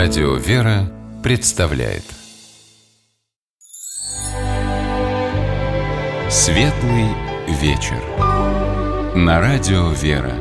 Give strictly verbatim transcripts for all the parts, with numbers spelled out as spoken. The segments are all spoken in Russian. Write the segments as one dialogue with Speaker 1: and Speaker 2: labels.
Speaker 1: Радио «Вера» представляет Светлый вечер на Радио «Вера».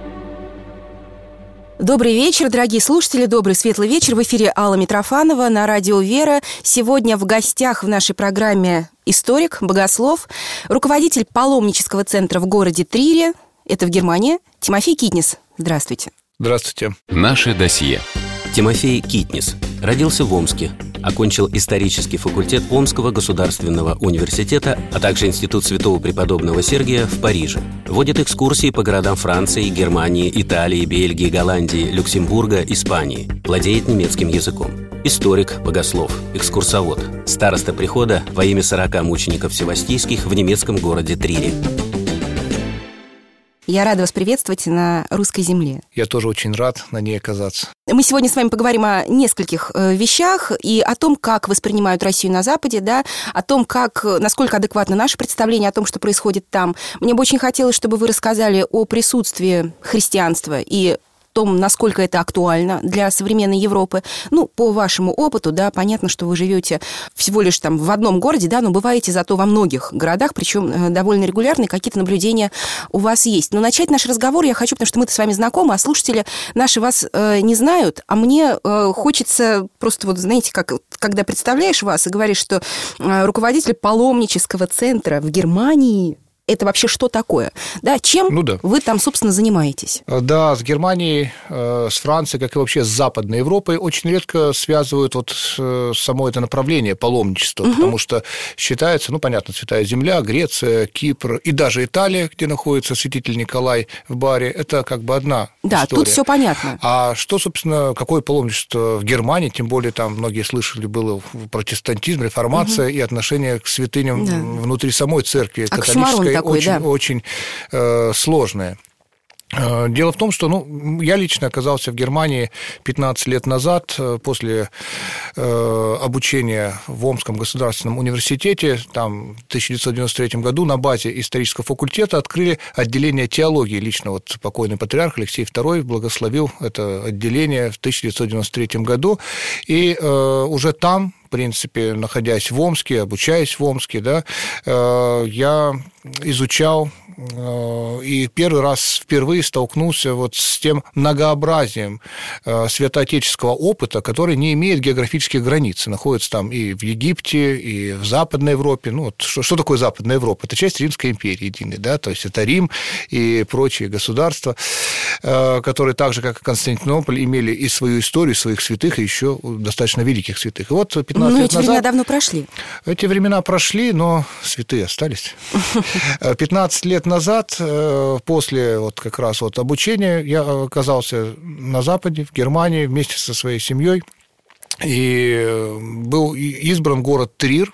Speaker 2: Добрый вечер, дорогие слушатели, добрый светлый вечер. В эфире Алла Митрофанова на Радио «Вера». Сегодня в гостях в нашей программе историк, богослов, руководитель паломнического центра в городе Трире, это в Германии, Тимофей Китнис. Здравствуйте.
Speaker 3: Здравствуйте.
Speaker 1: Наше досье.
Speaker 4: Тимофей Китнис родился в Омске, окончил исторический факультет Омского государственного университета, а также Институт святого преподобного Сергия в Париже. Водит экскурсии по городам Франции, Германии, Италии, Бельгии, Голландии, Люксембурга, Испании. Владеет немецким языком. Историк, богослов, экскурсовод. Староста прихода во имя сорока мучеников севастийских в немецком городе Трире.
Speaker 2: Я рада вас приветствовать на русской земле.
Speaker 3: Я тоже очень рад на ней оказаться.
Speaker 2: Мы сегодня с вами поговорим о нескольких э, вещах и о том, как воспринимают Россию на Западе, да, о том, как, насколько адекватно наше представление о том, что происходит там. Мне бы очень хотелось, чтобы вы рассказали о присутствии христианства и том, насколько это актуально для современной Европы. Ну, по вашему опыту, да, понятно, что вы живете всего лишь там в одном городе, да, но бываете зато во многих городах, причем довольно регулярно, и какие-то наблюдения у вас есть. Но начать наш разговор я хочу, потому что мы-то с вами знакомы, а слушатели наши вас э, не знают, а мне э, хочется просто вот, знаете, как, когда представляешь вас и говоришь, что э, руководитель паломнического центра в Германии... Это вообще что такое? Да, чем ну да. вы там, собственно, занимаетесь?
Speaker 3: Да, с Германией, с Францией, как и вообще с Западной Европой, очень редко связывают вот само это направление паломничества, угу. потому что считается, ну, понятно, Святая Земля, Греция, Кипр и даже Италия, где находится святитель Николай в Баре, это как бы одна
Speaker 2: да,
Speaker 3: история.
Speaker 2: Тут все понятно.
Speaker 3: А что, собственно, какое паломничество в Германии, тем более там многие слышали, было протестантизм, реформация угу. и отношение к святыням да. внутри самой церкви католической. Такой, очень, да. очень э, сложное. Дело в том, что ну, я лично оказался в Германии пятнадцать лет назад после э, обучения в Омском государственном университете. Там в тысяча девятьсот девяносто третьем году на базе исторического факультета открыли отделение теологии. Лично вот покойный патриарх Алексей второй благословил это отделение в тысяча девятьсот девяносто третьем году. И э, уже там, в принципе, находясь в Омске, обучаясь в Омске, да, э, я изучал э, и первый раз впервые столкнулся вот с тем многообразием э, святоотеческого опыта, который не имеет географических границ. Находится там и в Египте, и в Западной Европе. Ну, вот что, что такое Западная Европа? Это часть Римской империи единой, да, то есть это Рим и прочие государства, э, которые так же, как и Константинополь, имели и свою историю, своих святых, и еще достаточно великих святых. И вот пятнадцать
Speaker 2: ну,
Speaker 3: лет
Speaker 2: эти
Speaker 3: назад...
Speaker 2: времена давно прошли.
Speaker 3: Эти времена прошли, но святые остались. пятнадцать лет назад, после вот как раз вот обучения, я оказался на Западе, в Германии, вместе со своей семьей, и был избран город Трир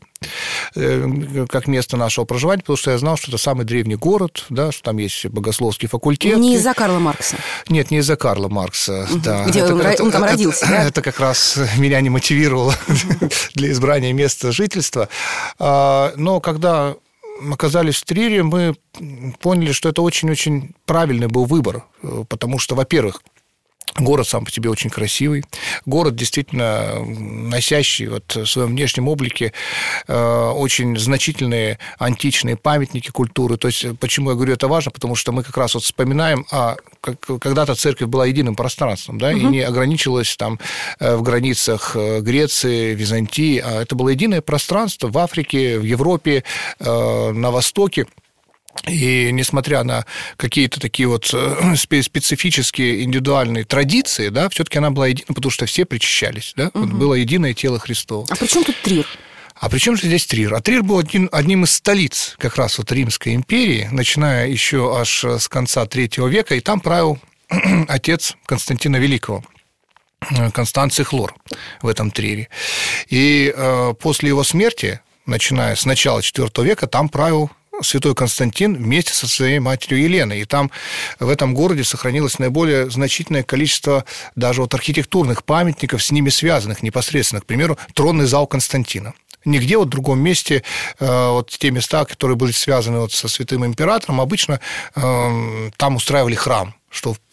Speaker 3: как место нашего проживания, потому что я знал, что это самый древний город, да, что там есть богословский факультет.
Speaker 2: Не из-за Карла Маркса.
Speaker 3: Нет, не из-за Карла Маркса, угу. да.
Speaker 2: Где
Speaker 3: это,
Speaker 2: он,
Speaker 3: это,
Speaker 2: он там
Speaker 3: это,
Speaker 2: родился,
Speaker 3: это,
Speaker 2: да?
Speaker 3: Это как раз меня не мотивировало для избрания места жительства. Но когда оказались в Трире, мы поняли, что это очень-очень правильный был выбор, потому что, во-первых, город сам по себе очень красивый. Город, действительно носящий вот в своем внешнем облике э, очень значительные античные памятники культуры. То есть, почему я говорю это важно? Потому что мы как раз вот вспоминаем, а как, когда-то церковь была единым пространством, да, угу. и не ограничилась там в границах Греции, Византии, а это было единое пространство в Африке, в Европе, э, на Востоке. И несмотря на какие-то такие вот специфические индивидуальные традиции, да, все-таки она была едина, потому что все причащались, да, угу. вот было единое тело Христово.
Speaker 2: А при чем тут Трир?
Speaker 3: А при чем же здесь Трир? А Трир был один, одним из столиц как раз вот Римской империи, начиная еще аж с конца третьего века, и там правил отец Константина Великого, Констанций Хлор в этом Трире. И э, после его смерти, начиная с начала четвёртого века, там правил святой Константин вместе со своей матерью Еленой. И там, в этом городе, сохранилось наиболее значительное количество даже вот архитектурных памятников, с ними связанных непосредственно. К примеру, тронный зал Константина. Нигде вот в другом месте э, вот те места, которые были связаны вот со святым императором, обычно э, там устраивали храм, что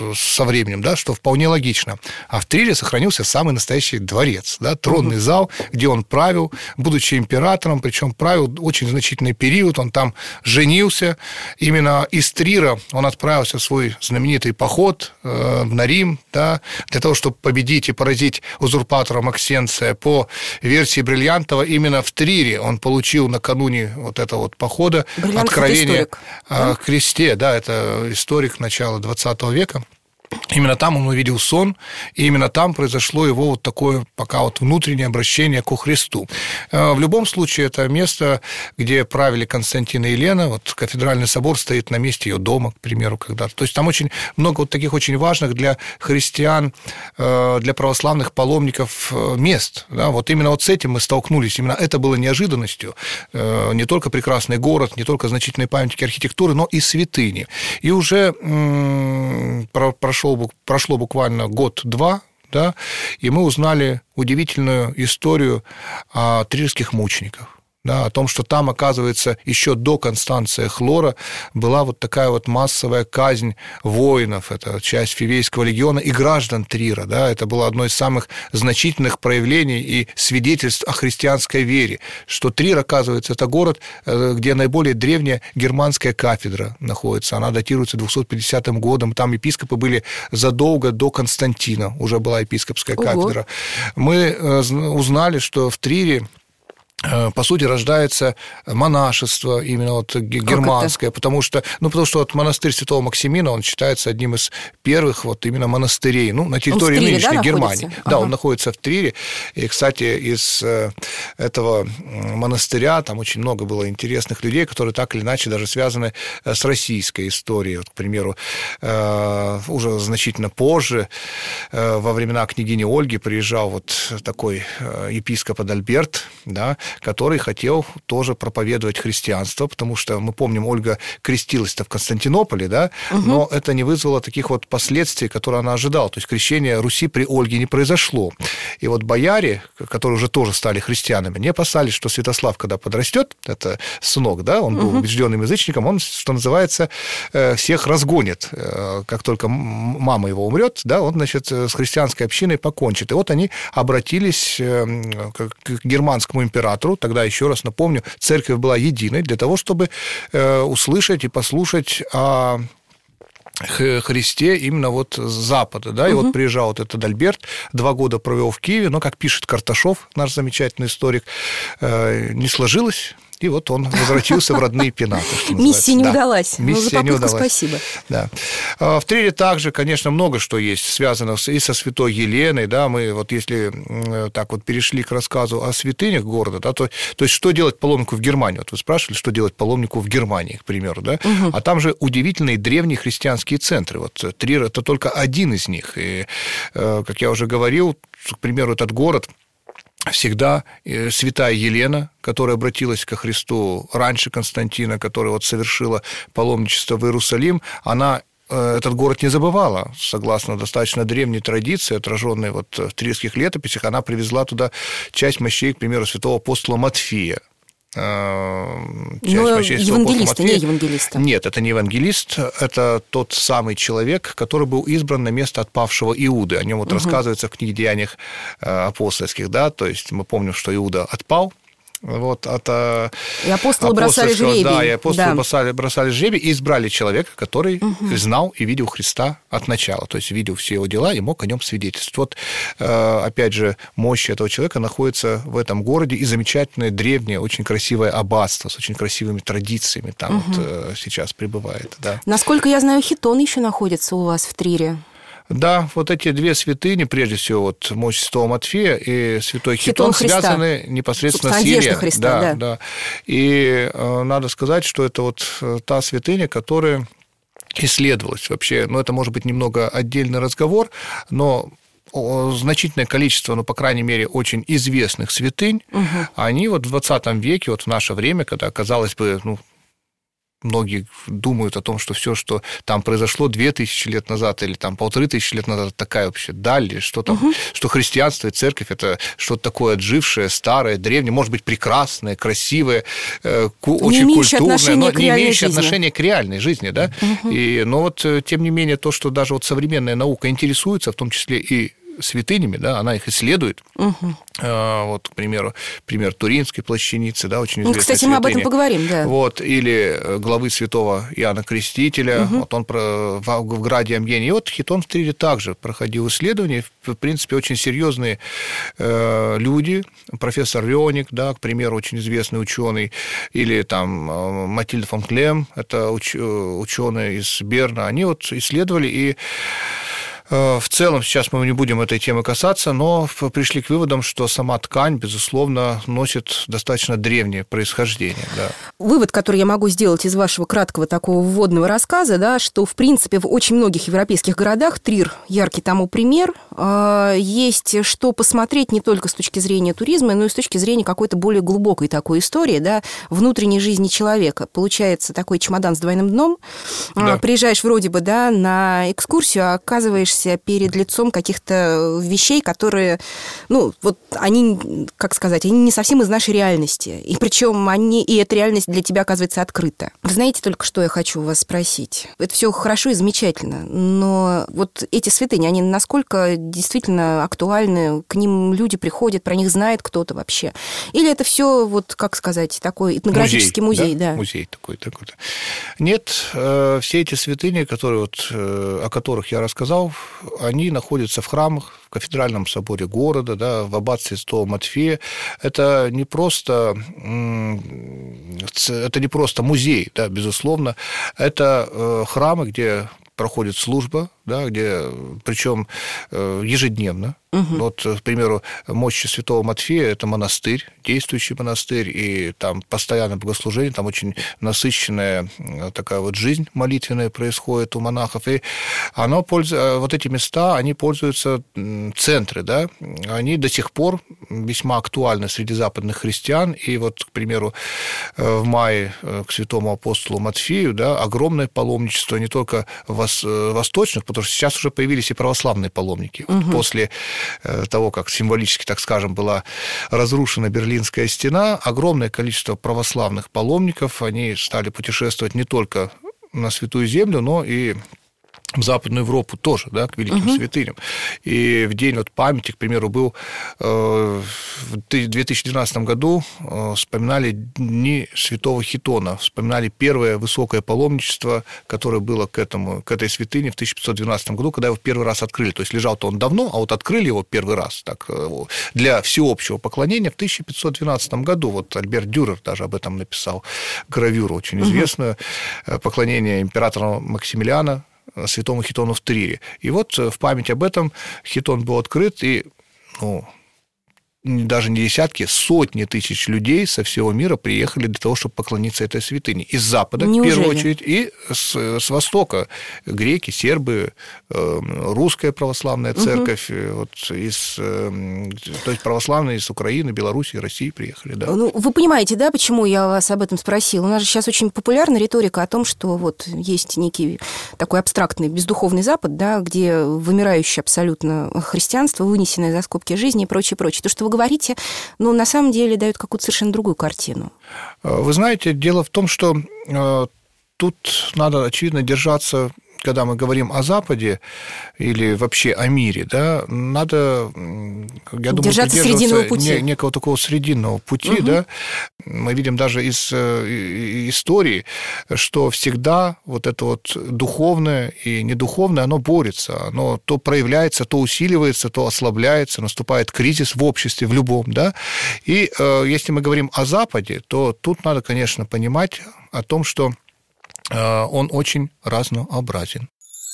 Speaker 3: со временем, да, что вполне логично. А в Трире сохранился самый настоящий дворец, да, тронный угу. зал, где он правил, будучи императором, причем правил очень значительный период, он там женился. Именно из Трира он отправился в свой знаменитый поход э, на Рим, да, для того, чтобы победить и поразить узурпатора Максенция. По версии Бриллиантова, именно в Трире он получил накануне вот этого вот похода откровение о кресте, да, это историк начала двадцатого века. Именно там он увидел сон, и именно там произошло его вот такое пока вот внутреннее обращение ко Христу. В любом случае, это место, где правили Константин и Елена, вот кафедральный собор стоит на месте ее дома, к примеру, когда-то. То есть там очень много вот таких очень важных для христиан, для православных паломников мест. Да? Вот именно вот с этим мы столкнулись, именно это было неожиданностью. Не только прекрасный город, не только значительные памятники архитектуры, но и святыни. И уже прошло Прошло буквально год-два, да, и мы узнали удивительную историю о трирских мучениках. Да, о том, что там, оказывается, еще до Констанция Хлора была вот такая вот массовая казнь воинов, это часть Фивейского легиона и граждан Трира, да, это было одно из самых значительных проявлений и свидетельств о христианской вере, что Трир, оказывается, это город, где наиболее древняя германская кафедра находится, она датируется двухсот пятидесятым годом, там епископы были задолго до Константина, уже была епископская
Speaker 2: Ого.
Speaker 3: кафедра. Мы узнали, что в Трире, по сути, рождается монашество, именно вот германское, потому что, ну, потому что вот монастырь Святого Максимина, он считается одним из первых вот именно монастырей, ну, на территории
Speaker 2: Трире,
Speaker 3: нынешней
Speaker 2: да,
Speaker 3: Германии.
Speaker 2: находится?
Speaker 3: Да,
Speaker 2: ага.
Speaker 3: он находится в Трире, и, кстати, из этого монастыря там очень много было интересных людей, которые так или иначе даже связаны с российской историей. Вот, к примеру, уже значительно позже, во времена княгини Ольги, приезжал вот такой епископ Адальберт, да, который хотел тоже проповедовать христианство, потому что, мы помним, Ольга крестилась-то в Константинополе, да, угу. но это не вызвало таких вот последствий, которые она ожидала. То есть крещение Руси при Ольге не произошло. И вот бояре, которые уже тоже стали христианами, не опасались, что Святослав, когда подрастет, это сынок, да, он был угу. убежденным язычником, он, что называется, всех разгонит. Как только мама его умрет, да, он, значит, с христианской общиной покончит. И вот они обратились к германскому императору. Тогда, еще раз напомню, церковь была единой для того, чтобы э, услышать и послушать о Христе именно вот с Запада, да, и угу. вот приезжал вот этот Альберт, два года провел в Киеве, но, как пишет Карташов, наш замечательный историк, э, не сложилось, и вот он возвратился в родные пенаты.
Speaker 2: Миссия не
Speaker 3: да.
Speaker 2: удалась.
Speaker 3: Миссия
Speaker 2: ну,
Speaker 3: не удалась.
Speaker 2: Спасибо.
Speaker 3: Да. В Трире также, конечно, много что есть, связано и со святой Еленой, да, мы вот если так вот перешли к рассказу о святынях города, да, то, то есть что делать паломнику в Германии? Вот вы спрашивали, что делать паломнику в Германии, к примеру, да, угу. а там же удивительные древние христианские центры, вот Трир – это только один из них, и, как я уже говорил, к примеру, этот город всегда святая Елена, которая обратилась ко Христу раньше Константина, которая вот совершила паломничество в Иерусалим, она этот город не забывала. Согласно достаточно древней традиции, отраженной вот в трирских летописях, она привезла туда часть мощей, к примеру, святого апостола Матфея. Часть
Speaker 2: Но евангелиста, не евангелиста.
Speaker 3: Нет, это не евангелист, это тот самый человек, который был избран на место отпавшего Иуды. О нем вот угу. рассказывается в книге «Деяниях апостольских», да, то есть мы помним, что Иуда отпал. Вот, от,
Speaker 2: и апостолы бросали жребий.
Speaker 3: Да, и апостолы да. бросали, бросали жребий и избрали человека, который угу. знал и видел Христа от начала, то есть видел все его дела и мог о нем свидетельствовать. Вот, опять же, мощь этого человека находится в этом городе, и замечательное, древнее, очень красивое аббатство с очень красивыми традициями там угу. вот сейчас пребывает. Да.
Speaker 2: Насколько я знаю, Хитон еще находится у вас в Трире.
Speaker 3: Да, вот эти две святыни, прежде всего, вот мощь Святого Матфея и Святой Хитон, Хитон связаны непосредственно с Еленой.
Speaker 2: Христа, да,
Speaker 3: да. Да. И э, надо сказать, что это вот та святыня, которая исследовалась вообще. Ну, это может быть немного отдельный разговор, но значительное количество, ну, по крайней мере, очень известных святынь, угу. они вот в двадцатом веке, вот в наше время, когда, казалось бы, ну, многие думают о том, что все, что там произошло две тысячи лет назад или там полторы тысячи лет назад, такая вообще даль, что там, угу. что христианство и церковь – это что-то такое отжившее, старое, древнее, может быть, прекрасное, красивое, э, очень
Speaker 2: не
Speaker 3: культурное, но не имеющее
Speaker 2: жизни.
Speaker 3: отношения к реальной жизни. Да? Угу. И, но вот, тем не менее, то, что даже вот современная наука интересуется, в том числе и святынями, да, она их исследует. Угу. Вот, к примеру, пример Туринской плащаницы, да, очень известная.
Speaker 2: Кстати,
Speaker 3: святыня.
Speaker 2: Мы об этом поговорим, да.
Speaker 3: Вот, или главы святого Иоанна Крестителя, угу. вот он про, в, в граде Амьене. И вот Хитон в Трире также проходил исследования, в принципе, очень серьезные э, люди, профессор Рёник, да, к примеру, очень известный ученый, или там Матильда фон Клем, это уч, ученые из Берна, они вот исследовали и в целом, сейчас мы не будем этой темы касаться, но пришли к выводам, что сама ткань, безусловно, носит достаточно древнее происхождение. Да.
Speaker 2: Вывод, который я могу сделать из вашего краткого такого вводного рассказа, да, что, в принципе, в очень многих европейских городах, Трир – яркий тому пример, есть что посмотреть не только с точки зрения туризма, но и с точки зрения какой-то более глубокой такой истории, да, внутренней жизни человека. Получается такой чемодан с двойным дном, да. Приезжаешь вроде бы, да, на экскурсию, а оказываешься перед лицом каких-то вещей, которые, ну, вот они, как сказать, они не совсем из нашей реальности. И причем они, и эта реальность для тебя оказывается открыта. Вы знаете только, что я хочу вас спросить? Это все хорошо и замечательно, но вот эти святыни, они насколько действительно актуальны, к ним люди приходят, про них знает кто-то вообще? Или это все, вот, как сказать, такой этнографический музей?
Speaker 3: Музей, да?
Speaker 2: Да.
Speaker 3: Музей такой, такой. Нет, все эти святыни, которые вот, о которых я рассказал, они находятся в храмах, в кафедральном соборе города, да, в аббатстве Святого Матфея. Это не просто, это не просто музей, да, безусловно. Это храмы, где проходит служба, да, где, причем ежедневно. Угу. Вот, к примеру, мощи Святого Матфея – это монастырь, действующий монастырь, и там постоянное богослужение, там очень насыщенная такая вот жизнь молитвенная происходит у монахов, и оно пользуется, вот эти места, они пользуются, центры, да, они до сих пор весьма актуальны среди западных христиан, и вот, к примеру, в мае к святому апостолу Матфею, да, огромное паломничество не только восточных, потому что сейчас уже появились и православные паломники. Угу. Вот после того, как символически, так скажем, была разрушена Берлинская стена, огромное количество православных паломников, они стали путешествовать не только на Святую Землю, но и в Западную Европу тоже, да, к великим uh-huh. святыням. И в день вот памяти, к примеру, был э, в две тысячи двенадцатом году э, вспоминали Дни Святого Хитона, вспоминали первое высокое паломничество, которое было к, этому, к этой святыне в тысяча пятьсот двенадцатом году, когда его в первый раз открыли. То есть лежал-то он давно, а вот открыли его первый раз так, для всеобщего поклонения в тысяча пятьсот двенадцатом году. Вот Альберт Дюрер даже об этом написал гравюру очень uh-huh. известную, поклонение императора Максимилиана святому Хитону в Трире. И вот в память об этом Хитон был открыт, и, ну, даже не десятки, сотни тысяч людей со всего мира приехали для того, чтобы поклониться этой святыне. Из Запада, Неужели? в первую очередь, и с, с Востока. Греки, сербы, русская православная церковь, угу. вот из, то есть православные из Украины, Белоруссии, России приехали. Да.
Speaker 2: Ну, вы понимаете, да, почему я вас об этом спросила? У нас же сейчас очень популярна риторика о том, что вот есть некий такой абстрактный, бездуховный Запад, да, где вымирающее абсолютно христианство, вынесенное за скобки жизни и прочее, прочее. То, что вы говорите, но на самом деле дают какую-то совершенно другую картину.
Speaker 3: Вы знаете, дело в том, что тут надо, очевидно, держаться, когда мы говорим о Западе или вообще о мире, да, надо, я думаю,
Speaker 2: держаться срединного пути.
Speaker 3: Не, некого такого срединного пути, угу. да. Мы видим даже из истории, что всегда вот это вот духовное и недуховное, оно борется, оно то проявляется, то усиливается, то ослабляется, наступает кризис в обществе, в любом, да. И э, если мы говорим о Западе, то тут надо, конечно, понимать о том, что он очень разнообразен.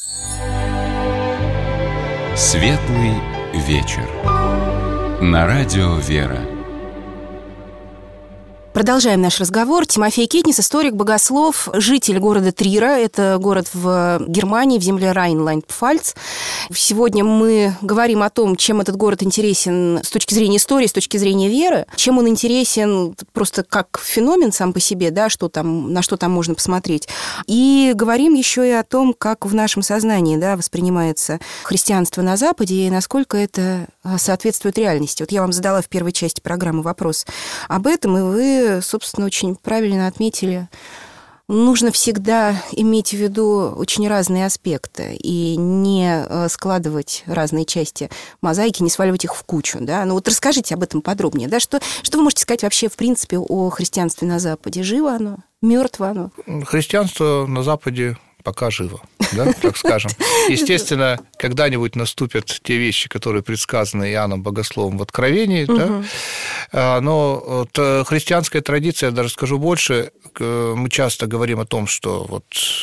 Speaker 1: Светлый вечер. На радио «Вера».
Speaker 2: Продолжаем наш разговор. Тимофей Китнис, историк, богослов, житель города Трира. Это город в Германии, в земле Райн-Лайн-Пфальц. Сегодня мы говорим о том, чем этот город интересен с точки зрения истории, с точки зрения веры, чем он интересен просто как феномен сам по себе, да, что там, на что там можно посмотреть. И говорим еще и о том, как в нашем сознании, да, воспринимается христианство на Западе и насколько это соответствует реальности. Вот я вам задала в первой части программы вопрос об этом, и вы Вы, собственно, очень правильно отметили. Нужно всегда иметь в виду очень разные аспекты и не складывать разные части мозаики, не сваливать их в кучу. Да? Ну вот расскажите об этом подробнее. Да? Что, что вы можете сказать вообще, в принципе, о христианстве на Западе? Живо оно? Мертво оно?
Speaker 3: Христианство на Западе пока живо, да, так скажем. Естественно, когда-нибудь наступят те вещи, которые предсказаны Иоанном Богословом в Откровении, угу. да, но христианская традиция, я даже скажу больше, мы часто говорим о том, что вот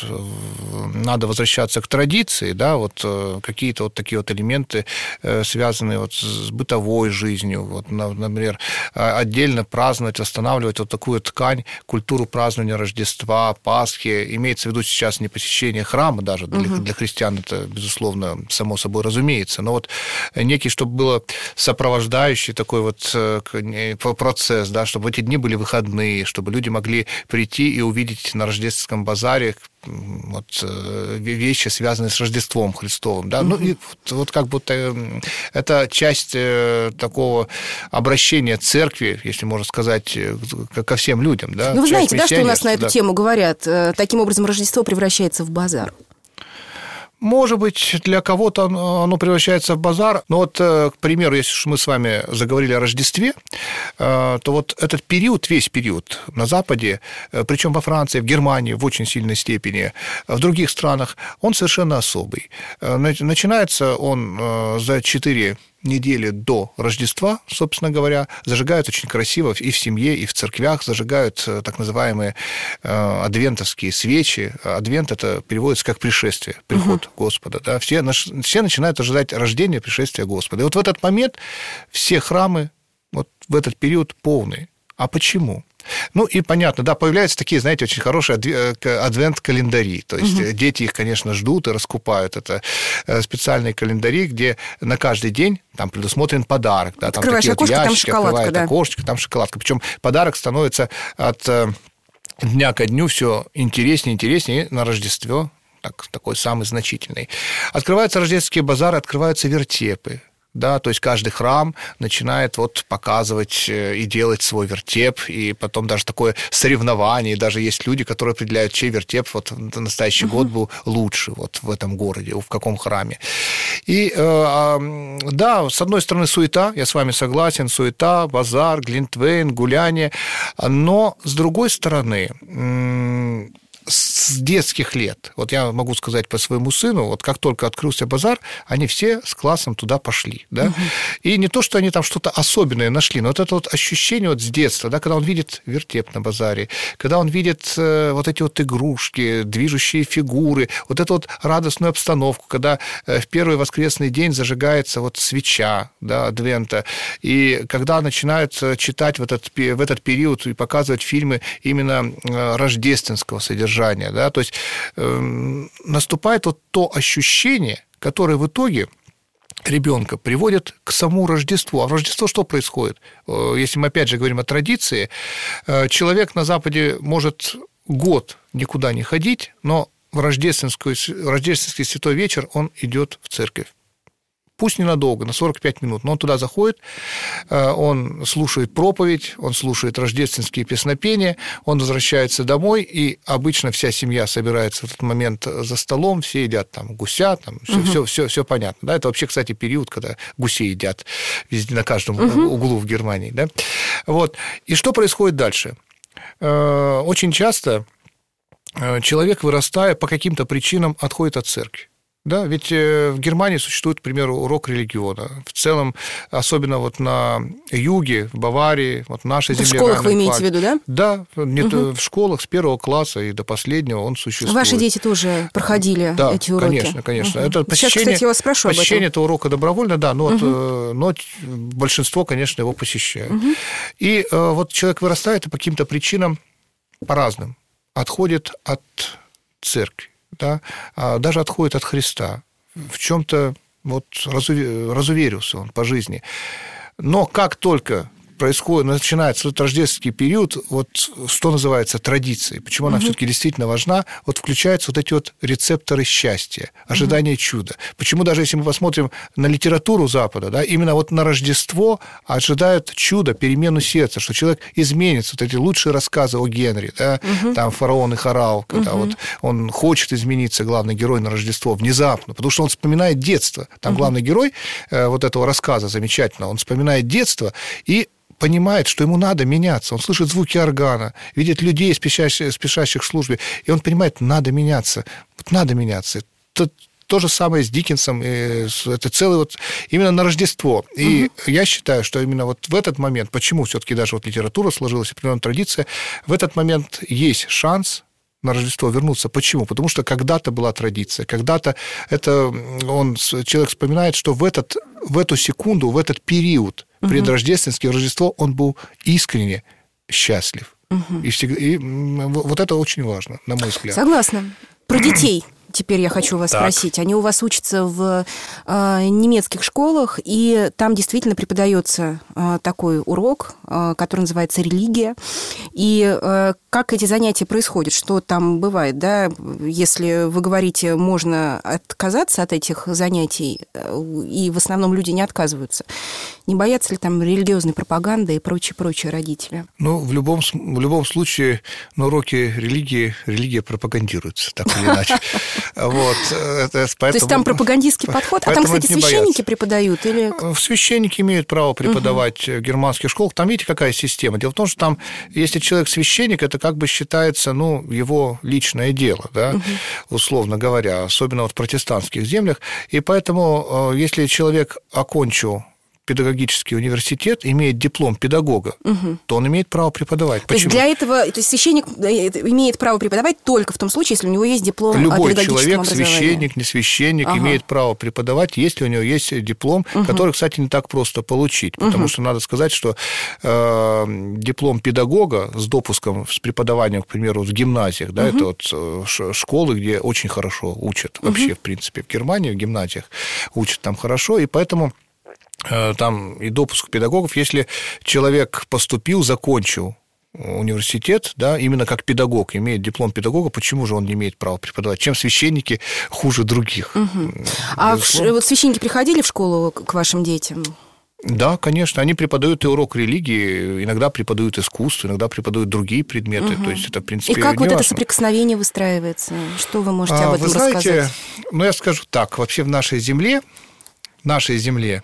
Speaker 3: надо возвращаться к традиции, да, вот какие-то вот такие вот элементы, связанные вот с бытовой жизнью, вот, например, отдельно праздновать, восстанавливать вот такую ткань, культуру празднования Рождества, Пасхи, имеется в виду сейчас не посещение храма даже, для, угу. для христиан это, безусловно, само собой разумеется, но вот некий, чтобы было сопровождающий такой вот процесс, да, чтобы эти дни были выходные, чтобы люди могли прийти и увидеть на рождественском базаре вот, вещи, связанные с Рождеством Христовым. Да? Угу. Ну, и вот, вот как будто это часть такого обращения церкви, если можно сказать, ко всем людям. Да?
Speaker 2: Ну, вы знаете, да, что у нас на эту да. тему говорят? Таким образом, Рождество превращается в базар.
Speaker 3: Может быть, для кого-то оно превращается в базар, но вот, к примеру, если уж мы с вами заговорили о Рождестве, то вот этот период, весь период на Западе, причем во Франции, в Германии в очень сильной степени, в других странах, он совершенно особый. Начинается он за четыре недели до Рождества, собственно говоря, зажигают очень красиво и в семье, и в церквях, зажигают так называемые адвентовские свечи. Адвент это переводится как пришествие, приход угу. Господа. Да? Все, все начинают ожидать рождения, пришествия Господа. И вот в этот момент все храмы вот в этот период полные. А почему? Ну, и понятно, да, появляются такие, знаете, очень хорошие адвент-календари. То есть угу. дети их, конечно, ждут и раскупают. Это специальные календари, где на каждый день там предусмотрен подарок. Да, там
Speaker 2: открываешь
Speaker 3: такие
Speaker 2: окошко,
Speaker 3: вот ящики,
Speaker 2: там шоколадка, да.
Speaker 3: окошечко, там шоколадка. Причем подарок становится от дня ко дню все интереснее и интереснее, и на Рождество так, такой самый значительный. Открываются рождественские базары, открываются вертепы. Да, то есть каждый храм начинает вот показывать и делать свой вертеп, и потом даже такое соревнование, и даже есть люди, которые определяют, чей вертеп вот в настоящий uh-huh. год был лучше вот в этом городе, в каком храме. И да, с одной стороны суета, я с вами согласен, суета, базар, глинтвейн, гуляние, но с другой стороны с детских лет, вот я могу сказать по своему сыну, вот как только открылся базар, они все с классом туда пошли, да, угу. и не то, что они там что-то особенное нашли, но вот это вот ощущение вот с детства, да, когда он видит вертеп на базаре, когда он видит вот эти вот игрушки, движущие фигуры, вот эту вот радостную обстановку, когда в первый воскресный день зажигается вот свеча, да, адвента, и когда начинают читать в этот, в этот период и показывать фильмы именно рождественского содержания, да, то есть э, наступает вот то ощущение, которое в итоге ребенка приводит к самому Рождеству. А в Рождество что происходит? Если мы опять же говорим о традиции, человек на Западе может год никуда не ходить, но в рождественский, рождественский святой вечер он идет в церковь. Пусть ненадолго, на сорок пять минут, но он туда заходит, он слушает проповедь, он слушает рождественские песнопения, он возвращается домой, и обычно вся семья собирается в этот момент за столом, все едят там гуся, там все, угу. все, все, все понятно. Да? Это вообще, кстати, период, когда гусей едят везде, на каждом угу. углу в Германии. Да? Вот. И что происходит дальше? Очень часто человек, вырастая, по каким-то причинам отходит от церкви. Да, ведь в Германии существует, к примеру, урок религиона. В целом, особенно вот на юге, в Баварии, вот в нашей земле.
Speaker 2: В школах вы имеете в виду, да?
Speaker 3: Да, нет, угу. В школах с первого класса и до последнего он существует.
Speaker 2: Ваши дети тоже проходили
Speaker 3: да,
Speaker 2: эти уроки?
Speaker 3: конечно, конечно.
Speaker 2: Угу.
Speaker 3: Это посещение,
Speaker 2: Сейчас, кстати, я вас спрошу
Speaker 3: посещение
Speaker 2: об этом.
Speaker 3: этого урока добровольно, да, но, угу. вот, но большинство, конечно, его посещает. Угу. И вот человек вырастает и по каким-то причинам, по разным, отходит от церкви. Да, даже отходит от Христа. В чем-то вот разуверился он по жизни. Но как только происходит, начинается этот рождественский период, вот что называется традицией, почему она угу. все-таки действительно важна, вот включаются вот эти вот рецепторы счастья, ожидание угу. чуда. Почему даже если мы посмотрим на литературу Запада, да, именно вот на Рождество ожидают чуда, перемену сердца, что человек изменится. Вот эти лучшие рассказы о Генри, да, угу. там «Фараон и Хорал», когда угу. вот он хочет измениться, главный герой на Рождество, внезапно, потому что он вспоминает детство. Там угу. главный герой вот этого рассказа замечательного, он вспоминает детство и понимает, что ему надо меняться. Он слышит звуки органа, видит людей, спешащих, спешащих к службе, и он понимает, надо меняться. Вот надо меняться. Это то же самое с Диккенсом. Это целый вот именно на Рождество. И угу. я считаю, что именно вот в этот момент, почему все-таки даже вот литература сложилась, определенная традиция, в этот момент есть шанс на Рождество вернуться. Почему? Потому что когда-то была традиция, когда-то это он, человек вспоминает, что в, этот, в эту секунду, в этот период угу. предрождественский Рождество он был искренне счастлив. Угу. И, всегда, и вот это очень важно, на мой взгляд.
Speaker 2: Согласна. Про детей теперь я хочу вас
Speaker 3: так.
Speaker 2: спросить. Они у вас учатся в э, немецких школах, и там действительно преподается э, такой урок, э, который называется «Религия». И э, как эти занятия происходят? Что там бывает? Да? Если вы говорите, можно отказаться от этих занятий, и в основном люди не отказываются, не боятся ли там религиозной пропаганды и прочее-прочее родители?
Speaker 3: Ну, в любом, в любом случае на уроке религии религия пропагандируется, так или иначе. Вот, это, поэтому,
Speaker 2: то есть там пропагандистский подход? А там, кстати, священники преподают? Или...
Speaker 3: Священники имеют право преподавать угу. в германских школах. Там, видите, какая система? Дело в том, что там, если человек священник, это как бы считается, ну, его личное дело, да, угу. условно говоря, особенно вот в протестантских землях. И поэтому, если человек окончил педагогический университет, имеет диплом педагога, угу. то он имеет право преподавать.
Speaker 2: То
Speaker 3: Почему?
Speaker 2: есть для этого, то есть священник имеет право преподавать только в том случае, если у него есть диплом
Speaker 3: Любой
Speaker 2: о педагогическом
Speaker 3: человек,
Speaker 2: образовании.
Speaker 3: священник, не священник, ага. имеет право преподавать, если у него есть диплом, угу. который, кстати, не так просто получить, потому угу. что надо сказать, что э, диплом педагога с допуском, с преподаванием, к примеру, в гимназиях, да, угу. это вот школы, где очень хорошо учат угу. вообще, в принципе, в Германии, в гимназиях учат там хорошо, и поэтому там и допуск педагогов, если человек поступил, закончил университет, да, именно как педагог, имеет диплом педагога, почему же он не имеет права преподавать? Чем священники хуже других? Угу.
Speaker 2: А в, вот священники приходили в школу к вашим детям?
Speaker 3: Да, конечно, они преподают и урок религии, иногда преподают искусство, иногда преподают другие предметы, угу. то есть это, в принципе,
Speaker 2: и как вот
Speaker 3: важно.
Speaker 2: Это соприкосновение выстраивается? Что вы можете а, об этом
Speaker 3: вы знаете,
Speaker 2: рассказать?
Speaker 3: Ну, я скажу так, вообще в нашей земле нашей земле,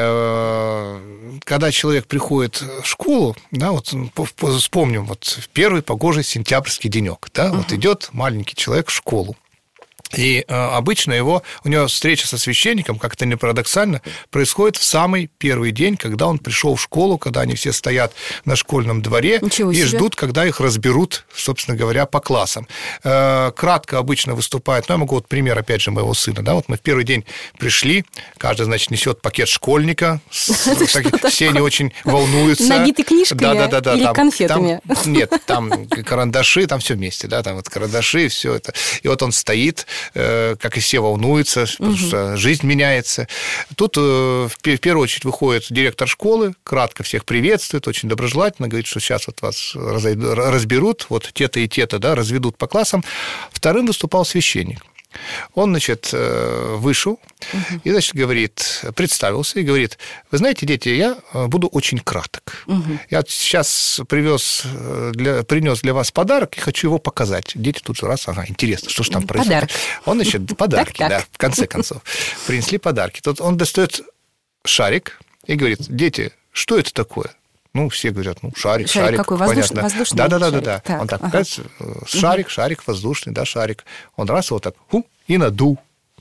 Speaker 3: когда человек приходит в школу, да, вот вспомним, вот первый погожий сентябрьский денек, да, uh-huh. вот идет маленький человек в школу. И э, обычно его, у него встреча со священником, как-то не парадоксально, происходит в самый первый день, когда он пришел в школу, когда они все стоят на школьном дворе и ждут, когда их разберут, собственно говоря, по классам. Э, кратко обычно выступает, ну, я могу вот пример, опять же, моего сына, да, вот мы в первый день пришли, каждый, значит, несет пакет школьника, все они очень волнуются.
Speaker 2: Набиты книжками или конфетами?
Speaker 3: Нет, там карандаши, там все вместе, да, там вот карандаши, все это. И вот он стоит, как и все, волнуются, потому угу. что жизнь меняется. Тут в первую очередь выходит директор школы, кратко всех приветствует, очень доброжелательно, говорит, что сейчас вот вас разберут, вот те-то и те-то, да, разведут по классам. Вторым выступал священник. Он, значит, вышел угу. и, значит, говорит, представился и говорит: вы знаете, дети, я буду очень краток. Угу. Я сейчас привез для, принес для вас подарок и хочу его показать. Дети тут же раз, ага, интересно, что же там происходит.
Speaker 2: Подарок.
Speaker 3: Он, значит, подарки, да, в конце концов. Принесли подарки. Тут он достает шарик и говорит: дети, что это такое? Ну, все говорят, ну, шарик, шарик, шарик какой?
Speaker 2: Воздушный, воздушный
Speaker 3: да, да, да, да, да.
Speaker 2: Так,
Speaker 3: он так,
Speaker 2: ага.
Speaker 3: шарик, шарик, воздушный, да, шарик. Он раз его так, ху, и надул.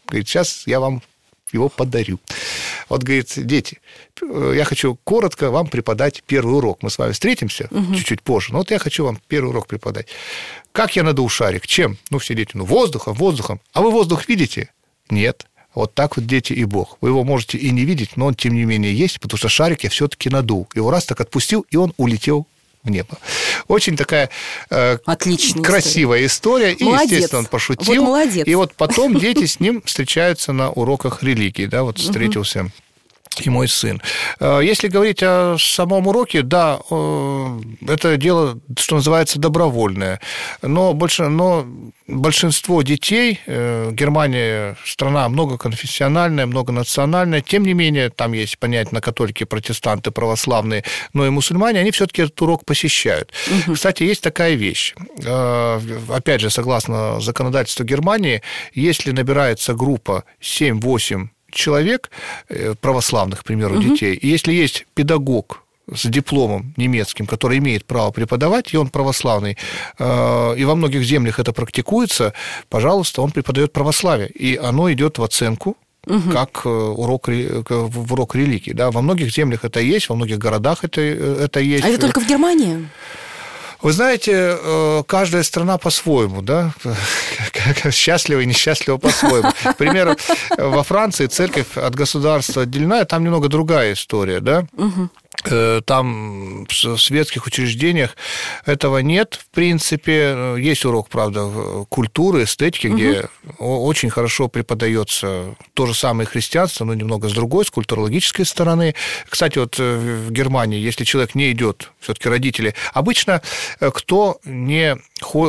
Speaker 3: Говорит, сейчас я вам его подарю. Вот, говорит, дети, я хочу коротко вам преподать первый урок. Мы с вами встретимся угу. чуть-чуть позже, но вот я хочу вам первый урок преподать. Как я надул шарик? Чем? Ну, все дети, ну, воздухом, воздухом. А вы воздух видите? Нет. Вот так вот, дети, и Бог. Вы его можете и не видеть, но он, тем не менее, есть, потому что шарик я все-таки надул. Его раз так отпустил, и он улетел в небо. Очень такая э, красивая история. история. И, естественно, он пошутил.
Speaker 2: Вот молодец.
Speaker 3: И вот потом дети с ним встречаются на уроках религии. Да, вот встретился... Угу. И мой сын. Если говорить о самом уроке, да, это дело, что называется, добровольное. Но, больше, но большинство детей, Германия страна многоконфессиональная, многонациональная, тем не менее, там есть понятно католики, протестанты, православные, но и мусульмане, они все-таки этот урок посещают. Угу. Кстати, есть такая вещь. Опять же, согласно законодательству Германии, если набирается группа семь-восемь человек, православных, к примеру, угу. детей, и если есть педагог с дипломом немецким, который имеет право преподавать, и он православный, и во многих землях это практикуется, пожалуйста, он преподает православие, и оно идет в оценку, угу. как урок, в урок религии. Да? Во многих землях это есть, во многих городах это, это есть.
Speaker 2: А это только в Германии?
Speaker 3: Вы знаете, каждая страна по-своему, да, счастлива и несчастлива по-своему. К примеру, во Франции церковь от государства отделена, там немного другая история, да. Угу. Там в светских учреждениях этого нет, в принципе. Есть урок, правда, культуры, эстетики, угу. где очень хорошо преподается то же самое христианство, но немного с другой, с культурологической стороны. Кстати, вот в Германии, если человек не идет, все-таки родители, обычно кто, не,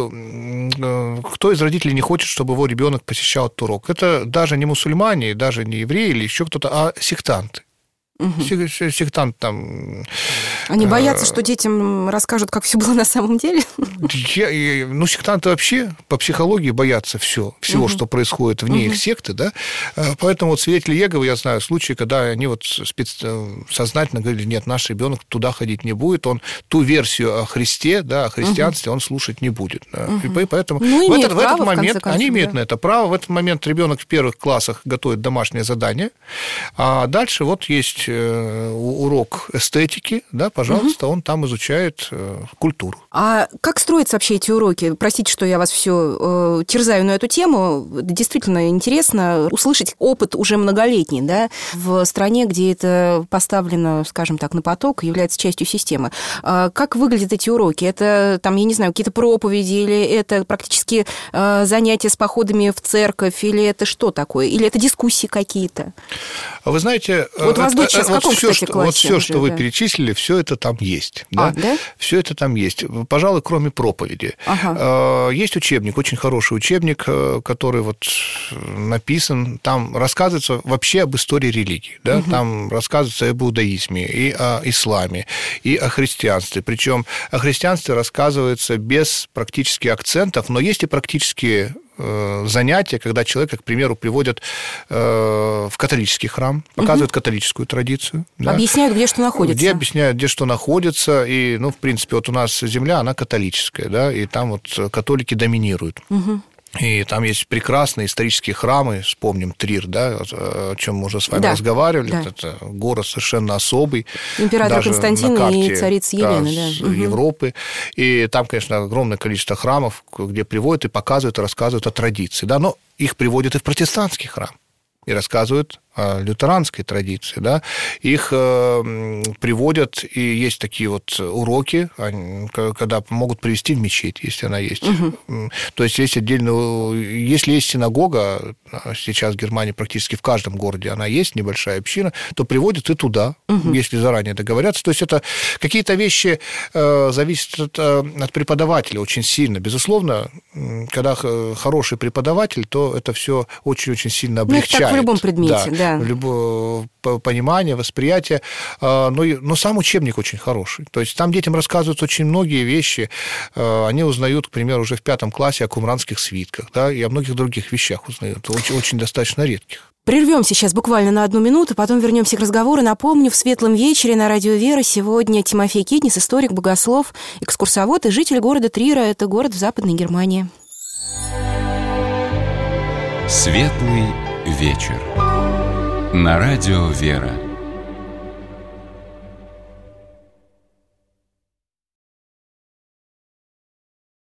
Speaker 3: кто из родителей не хочет, чтобы его ребенок посещал этот урок? Это даже не мусульмане, даже не евреи или еще кто-то, а сектанты. Угу. Сектант там...
Speaker 2: Они боятся, что детям расскажут, как все было на самом деле?
Speaker 3: Я, ну, сектанты вообще по психологии боятся все, всего, угу. что происходит вне угу. их секты, да. Поэтому вот свидетели Иеговы, я знаю случаи, когда они вот спец... сознательно говорили, нет, наш ребенок туда ходить не будет, он ту версию о Христе, да, о христианстве угу. он слушать не будет. Да. Угу. И поэтому ну, в этот, право, в этот момент в концов, они имеют да. на это право. В этот момент ребенок в первых классах готовит домашнее задание, а дальше вот есть урок эстетики, да, пожалуйста, угу. он там изучает э, культуру.
Speaker 2: А как строятся вообще эти уроки? Простите, что я вас все э, терзаю на эту тему. Действительно интересно услышать опыт уже многолетний, да, в стране, где это поставлено, скажем так, на поток, является частью системы. А как выглядят эти уроки? Это, там, я не знаю, какие-то проповеди, или это практически э, занятия с походами в церковь, или это что такое? Или это дискуссии какие-то?
Speaker 3: Вы знаете...
Speaker 2: Вот у вас дочь сейчас в каком,
Speaker 3: все,
Speaker 2: кстати,
Speaker 3: что,
Speaker 2: классе?
Speaker 3: Вот все,
Speaker 2: уже,
Speaker 3: что вы
Speaker 2: да.
Speaker 3: перечислили, все это там есть.
Speaker 2: А,
Speaker 3: да?
Speaker 2: да?
Speaker 3: Все это там есть. Пожалуй, кроме проповеди. Ага. Есть учебник, очень хороший учебник, который вот написан. Там рассказывается вообще об истории религии. Да? Угу. Там рассказывается об иудаизме, и о исламе, и о христианстве. Причем о христианстве рассказывается без практических акцентов, но есть и практические занятия, когда человека, к примеру, приводят в католический храм, показывают угу. католическую традицию. Да,
Speaker 2: объясняют, где что находится.
Speaker 3: Где объясняют, где что находится. И, ну, в принципе, вот у нас земля, она католическая, да, и там вот католики доминируют. Угу. И там есть прекрасные исторические храмы, вспомним Трир, да, о чем мы уже с вами да, разговаривали. Да. Это город совершенно особый.
Speaker 2: Император Константин и царица Елена, да.
Speaker 3: да. Европы. И там, конечно, огромное количество храмов, где приводят и показывают, и рассказывают о традиции. Да, но их приводят и в протестантский храм. И рассказывают о лютеранской традиции, да, их э, приводят, и есть такие вот уроки, они, когда могут привести в мечеть, если она есть. Угу. То есть есть отдельно, если есть синагога, сейчас в Германии практически в каждом городе она есть, небольшая община, то приводят и туда, угу. если заранее договорятся. То есть это какие-то вещи э, зависят от, от преподавателя очень сильно. Безусловно, когда хороший преподаватель, то это все очень-очень сильно облегчает. Ну,
Speaker 2: как в любом предмете, да.
Speaker 3: да. Любое понимание, восприятие, но, но сам учебник очень хороший. То есть там детям рассказывают очень многие вещи, они узнают, к примеру, уже в пятом классе о кумранских свитках, да, и о многих других вещах узнают, очень, очень достаточно редких.
Speaker 2: Прервемся сейчас буквально на одну минуту, потом вернемся к разговору. Напомню, в «Светлом вечере» на радио «Вера» сегодня Тимофей Китнис, историк, богослов, экскурсовод и житель города Трира. Это город в Западной Германии.
Speaker 1: Светлый вечер. На радио «Вера».